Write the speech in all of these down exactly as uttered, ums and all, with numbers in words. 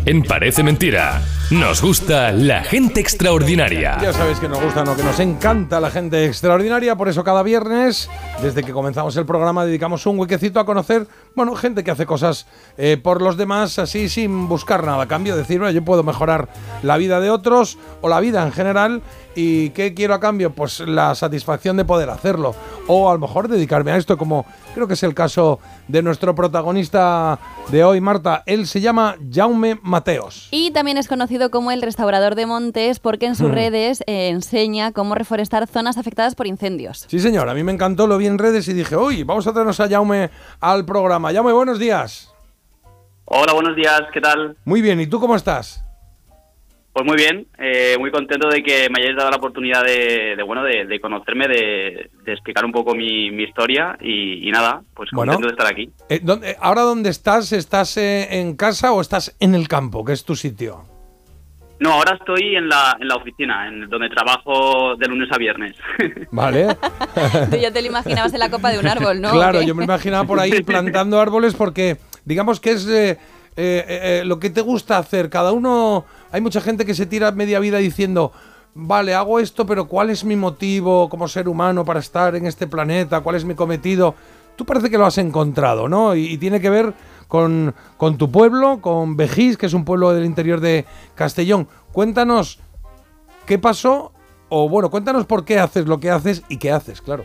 En Parece Mentira, nos gusta la gente extraordinaria. Ya sabéis que nos gusta, no, que nos encanta la gente extraordinaria, por eso cada viernes, desde que comenzamos el programa, dedicamos un huequecito a conocer, bueno, gente que hace cosas eh, por los demás, así sin buscar nada a cambio, decir, bueno, yo puedo mejorar la vida de otros o la vida en general. ¿Y qué quiero a cambio? Pues la satisfacción de poder hacerlo. O a lo mejor dedicarme a esto, como creo que es el caso de nuestro protagonista de hoy, Marta. Él se llama Jaume Mateos. Y también es conocido como el restaurador de montes porque en sus hmm. redes eh, enseña cómo reforestar zonas afectadas por incendios. Sí, señor. A mí me encantó, lo vi en redes y dije, uy, vamos a traernos a Jaume al programa. Jaume, buenos días. Hola, buenos días. ¿Qué tal? Muy bien. ¿Y tú cómo estás? Pues muy bien, eh, muy contento de que me hayáis dado la oportunidad de, de bueno, de, de conocerme, de, de explicar un poco mi, mi historia y, y nada, pues contento bueno, de estar aquí. Eh, ¿dónde, ¿Ahora dónde estás? ¿Estás eh, en casa o estás en el campo, que es tu sitio? No, ahora estoy en la, en la oficina, en donde trabajo de lunes a viernes. Vale. Tú ya te lo imaginabas en la copa de un árbol, ¿no? Claro, yo me imaginaba por ahí plantando árboles porque, digamos que es eh, eh, eh, lo que te gusta hacer. Cada uno... Hay mucha gente que se tira media vida diciendo, vale, hago esto, pero ¿cuál es mi motivo como ser humano para estar en este planeta? ¿Cuál es mi cometido? Tú parece que lo has encontrado, ¿no? Y, y tiene que ver con, con tu pueblo, con Begís, que es un pueblo del interior de Castellón. Cuéntanos qué pasó, o bueno, cuéntanos por qué haces lo que haces y qué haces, claro.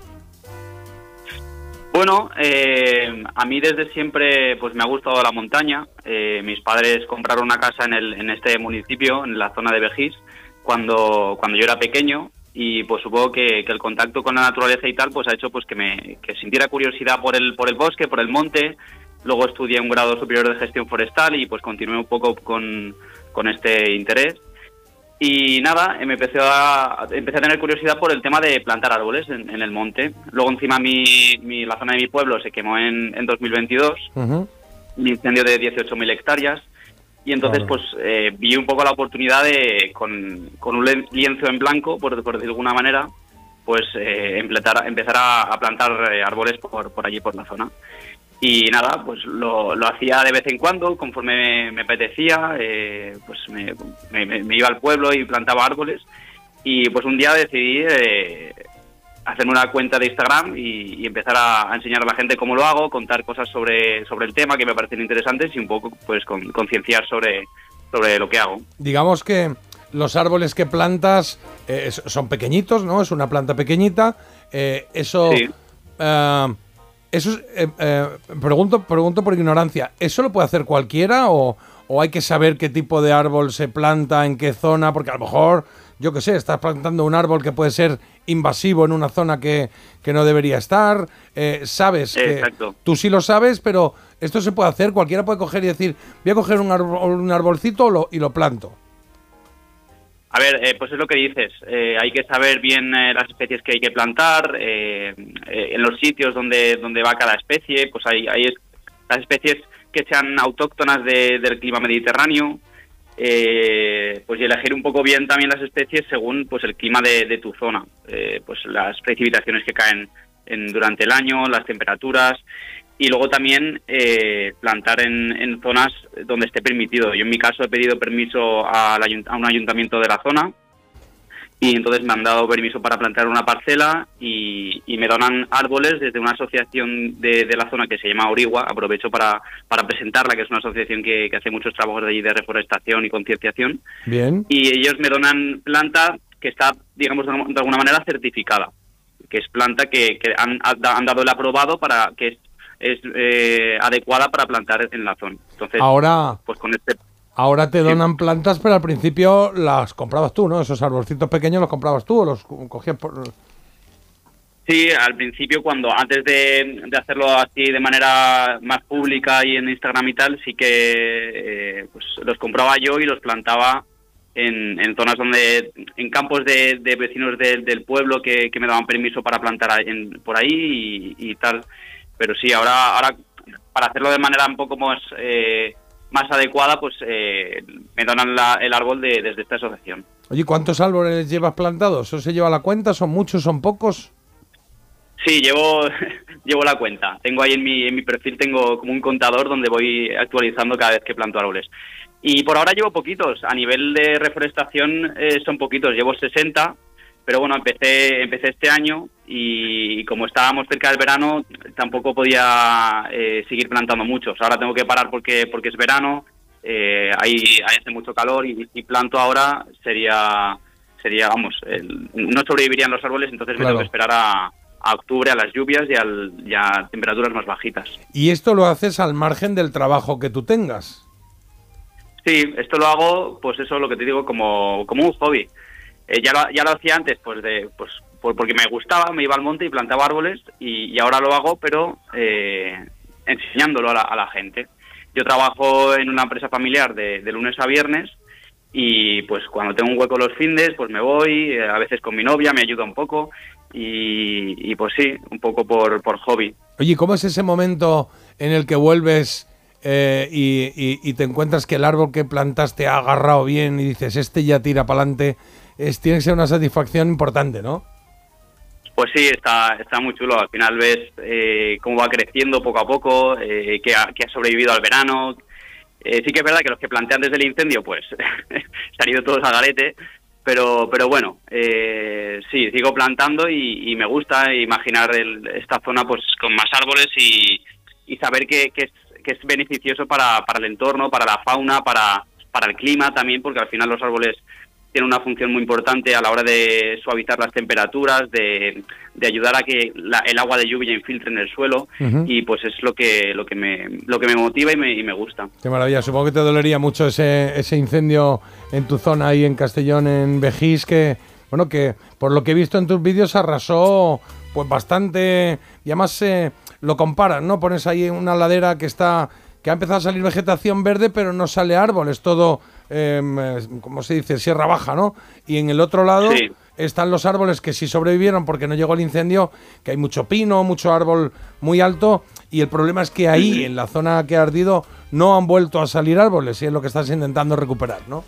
Bueno, eh, a mí desde siempre pues me ha gustado la montaña. Eh, mis padres compraron una casa en, el, en este municipio, en la zona de Begís, cuando, cuando yo era pequeño, y pues supongo que, que el contacto con la naturaleza y tal pues ha hecho pues que me que sintiera curiosidad por el por el bosque, por el monte. Luego estudié un grado superior de gestión forestal y pues continué un poco con, con este interés. Y nada, me empecé a, empecé a tener curiosidad por el tema de plantar árboles en, en el monte. Luego encima mi, mi, la zona de mi pueblo se quemó en, en dos mil veintidós, uh-huh. un incendio de dieciocho mil hectáreas. Y entonces claro. pues eh, vi un poco la oportunidad de, con, con un lienzo en blanco, por, por de alguna manera, pues eh, empezar, empezar a, a plantar eh, árboles por, por allí, por la zona. Y nada, pues lo, lo hacía de vez en cuando, conforme me, me apetecía, eh, pues me, me, me iba al pueblo y plantaba árboles. Y pues un día decidí eh, hacerme una cuenta de Instagram y, y empezar a, a enseñar a la gente cómo lo hago, contar cosas sobre, sobre el tema que me parecen interesantes y un poco pues con, concienciar sobre, sobre lo que hago. Digamos que los árboles que plantas eh, son pequeñitos, ¿no? Es una planta pequeñita. Eh, eso... Sí. Uh, Eso es, eh, eh, pregunto, pregunto por ignorancia, ¿eso lo puede hacer cualquiera o, o hay que saber qué tipo de árbol se planta, en qué zona? Porque a lo mejor, yo qué sé, estás plantando un árbol que puede ser invasivo en una zona que, que no debería estar, eh, sabes que Exacto. Tú sí lo sabes, pero esto se puede hacer, cualquiera puede coger y decir, voy a coger un, árbol, un arbolcito lo, y lo planto. A ver, eh, pues es lo que dices, eh, hay que saber bien eh, las especies que hay que plantar, eh, eh, en los sitios donde donde va cada especie, pues hay, hay es, las especies que sean autóctonas de, del clima mediterráneo, eh, pues y elegir un poco bien también las especies según pues el clima de, de tu zona, eh, pues las precipitaciones que caen en, durante el año, las temperaturas. Y luego también eh, plantar en, en zonas donde esté permitido. Yo en mi caso he pedido permiso al ayunt- a un ayuntamiento de la zona y entonces me han dado permiso para plantar una parcela y, y me donan árboles desde una asociación de, de la zona que se llama Origua. Aprovecho para, para presentarla, que es una asociación que, que hace muchos trabajos de allí de reforestación y concienciación. Bien. Y ellos me donan planta que está, digamos, de alguna manera certificada, que es planta que, que han, han dado el aprobado para que es es eh, adecuada para plantar en la zona. Entonces, ahora, pues con este... ahora te donan sí. plantas, pero al principio las comprabas tú, ¿no? Esos arbolcitos pequeños los comprabas tú o los cogías por... Sí, al principio, cuando antes de, de hacerlo así de manera más pública y en Instagram y tal, sí que eh, pues los compraba yo y los plantaba en, en zonas donde, en campos de, de vecinos de, del pueblo que, que me daban permiso para plantar en, por ahí y, y tal. Pero sí, ahora, ahora para hacerlo de manera un poco más, eh, más adecuada, pues eh, me donan la, el árbol de, desde esta asociación. Oye, ¿cuántos árboles llevas plantados? ¿Eso se lleva la cuenta? ¿Son muchos? ¿Son pocos? Sí, llevo llevo la cuenta. Tengo ahí en mi, en mi perfil tengo como un contador donde voy actualizando cada vez que planto árboles. Y por ahora llevo poquitos, a nivel de reforestación eh, son poquitos, llevo sesenta, pero bueno, empecé empecé este año y como estábamos cerca del verano tampoco podía eh, seguir plantando muchos. Ahora tengo que parar porque porque es verano, eh, ahí, ahí hace mucho calor y si planto ahora sería, sería vamos, el, no sobrevivirían los árboles, entonces claro, me tengo que esperar a, a octubre, a las lluvias y, al, y a temperaturas más bajitas. ¿Y esto lo haces al margen del trabajo que tú tengas? Sí, esto lo hago, pues eso es lo que te digo, como, como un hobby. Eh, ya, lo, ya lo hacía antes, pues de pues por, porque me gustaba, me iba al monte y plantaba árboles, y, y ahora lo hago, pero eh, enseñándolo a la, a la gente. Yo trabajo en una empresa familiar de, de lunes a viernes, y pues cuando tengo un hueco los findes, pues me voy, eh, a veces con mi novia, me ayuda un poco, y, y pues sí, un poco por, por hobby. Oye, ¿cómo es ese momento en el que vuelves Eh, y, y, y te encuentras que el árbol que plantaste ha agarrado bien y dices, este ya tira para adelante? Es, tiene que ser una satisfacción importante, ¿no? Pues sí, está está muy chulo. Al final ves eh, cómo va creciendo poco a poco, eh, que, ha, que ha sobrevivido al verano. Eh, sí que es verdad que los que plantean desde el incendio, pues se han ido todos a garete, pero pero bueno, eh, sí, sigo plantando y, y me gusta imaginar el, esta zona pues con más árboles y, y saber que, que es que es beneficioso para, para el entorno, para la fauna, para, para el clima también, porque al final los árboles tienen una función muy importante a la hora de suavizar las temperaturas, de, de ayudar a que la, el agua de lluvia infiltre en el suelo, uh-huh. y pues es lo que lo que me lo que me motiva y me, y me gusta. Qué maravilla. Supongo que te dolería mucho ese, ese incendio en tu zona ahí en Castellón, en Begís, que bueno, que por lo que he visto en tus vídeos arrasó pues bastante, y además eh, lo comparas, ¿no? Pones ahí una ladera que está que ha empezado a salir vegetación verde, pero no sale árbol, es todo, eh, ¿cómo se dice? Sierra baja, ¿no? Y en el otro lado sí. están los árboles que sí sobrevivieron porque no llegó el incendio, que hay mucho pino, mucho árbol muy alto, y el problema es que ahí, en la zona que ha ardido, no han vuelto a salir árboles, y es lo que estás intentando recuperar, ¿no?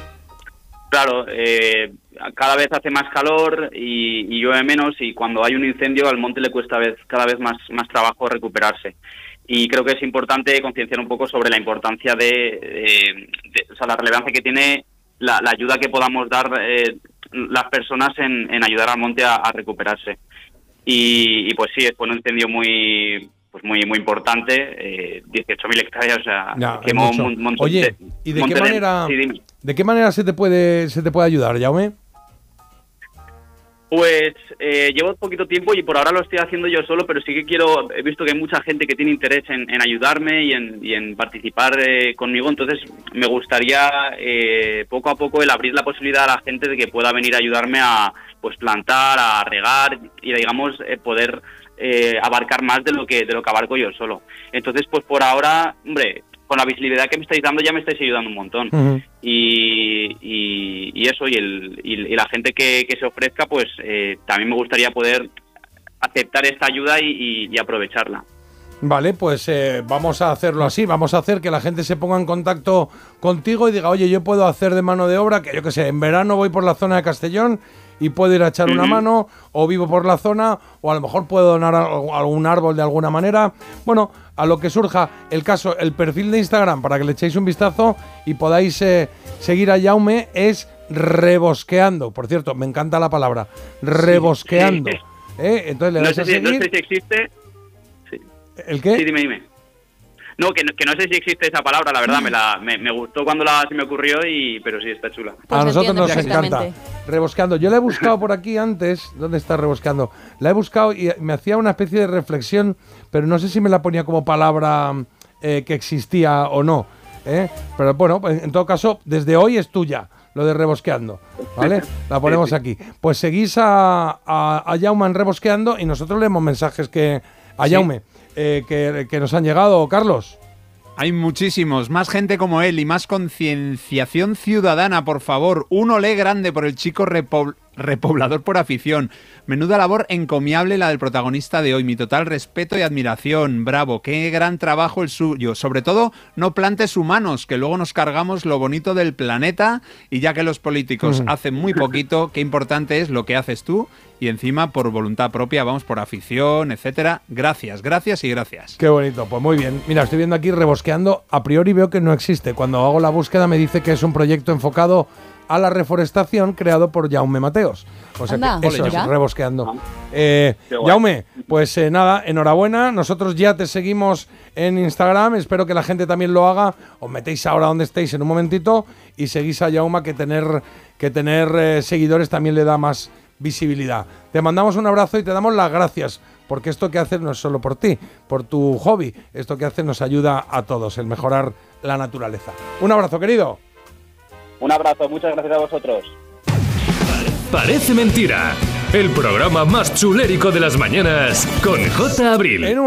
Claro, eh, cada vez hace más calor y, y llueve menos, y cuando hay un incendio al monte le cuesta vez, cada vez más, más trabajo recuperarse. Y creo que es importante concienciar un poco sobre la importancia de, de, de o sea, la relevancia que tiene la, la ayuda que podamos dar eh, las personas en, en ayudar al monte a, a recuperarse. Y, y pues sí, fue un incendio muy pues muy muy importante, eh, dieciocho mil hectáreas, o sea, ya, quemó un montón. Oye, de, ¿y de qué manera de, sí, de qué manera se te puede se te puede ayudar, Jaume? Pues eh, llevo poquito tiempo y por ahora lo estoy haciendo yo solo, pero sí que quiero, he visto que hay mucha gente que tiene interés en, en ayudarme y en, y en participar eh, conmigo, entonces me gustaría eh, poco a poco el abrir la posibilidad a la gente de que pueda venir a ayudarme a pues plantar, a regar y digamos eh, poder eh, abarcar más de lo que de lo que abarco yo solo. Entonces pues por ahora, hombre, con la visibilidad que me estáis dando ya me estáis ayudando un montón. Uh-huh. y, y, y eso, y, el, y, y la gente que, que se ofrezca, pues eh, también me gustaría poder aceptar esta ayuda y, y, y aprovecharla. Vale, pues eh, vamos a hacerlo así, vamos a hacer que la gente se ponga en contacto contigo y diga, oye, yo puedo hacer de mano de obra, que yo que sé, en verano voy por la zona de Castellón y puedo ir a echar uh-huh. una mano, o vivo por la zona, o a lo mejor puedo donar algún árbol de alguna manera. Bueno, a lo que surja. El caso, el perfil de Instagram, para que le echéis un vistazo y podáis eh, seguir a Jaume, es Rebosqueando. Por cierto, me encanta la palabra, Rebosqueando. Sí, sí. ¿Eh? Entonces le no das sé a si, seguir. No sé si existe. Sí. ¿El qué? Sí, dime, dime. No, que, que no sé si existe esa palabra, la verdad, me la me, me gustó cuando la, se me ocurrió, y pero sí, está chula. Pues a nosotros nos encanta. Rebosqueando. Yo la he buscado por aquí antes. ¿Dónde está Rebosqueando? La he buscado y me hacía una especie de reflexión, pero no sé si me la ponía como palabra eh, que existía o no. ¿eh? Pero bueno, en todo caso, desde hoy es tuya, lo de Rebosqueando, ¿vale? La ponemos sí, sí. aquí. Pues seguís a, a, a Jaume en Rebosqueando y nosotros leemos mensajes que a sí. Jaume. Eh, que, que nos han llegado, Carlos. Hay muchísimos, más gente como él y más concienciación ciudadana, por favor. Un olé grande por el chico repo- repoblador por afición. Menuda labor encomiable la del protagonista de hoy. Mi total respeto y admiración. Bravo, qué gran trabajo el suyo. Sobre todo, no plantes humanos, que luego nos cargamos lo bonito del planeta, y ya que los políticos uh-huh. hacen muy poquito, qué importante es lo que haces tú, y encima por voluntad propia, vamos, por afición, etcétera. Gracias, gracias y gracias. Qué bonito, pues muy bien. Mira, estoy viendo aquí rebosqueando. A priori veo que no existe. Cuando hago la búsqueda me dice que es un proyecto enfocado a la reforestación creado por Jaume Mateos. O sea Anda, que eso ¿ya? es rebosqueando. Eh, Jaume, pues eh, nada, enhorabuena. Nosotros ya te seguimos en Instagram. Espero que la gente también lo haga. Os metéis ahora donde estéis en un momentito y seguís a Jaume, que tener, que tener eh, seguidores también le da más visibilidad. Te mandamos un abrazo y te damos las gracias, porque esto que haces no es solo por ti, por tu hobby. Esto que haces nos ayuda a todos, el mejorar la naturaleza. Un abrazo, querido. Un abrazo, muchas gracias a vosotros. Parece mentira. El programa más chulérico de las mañanas con J. Abril.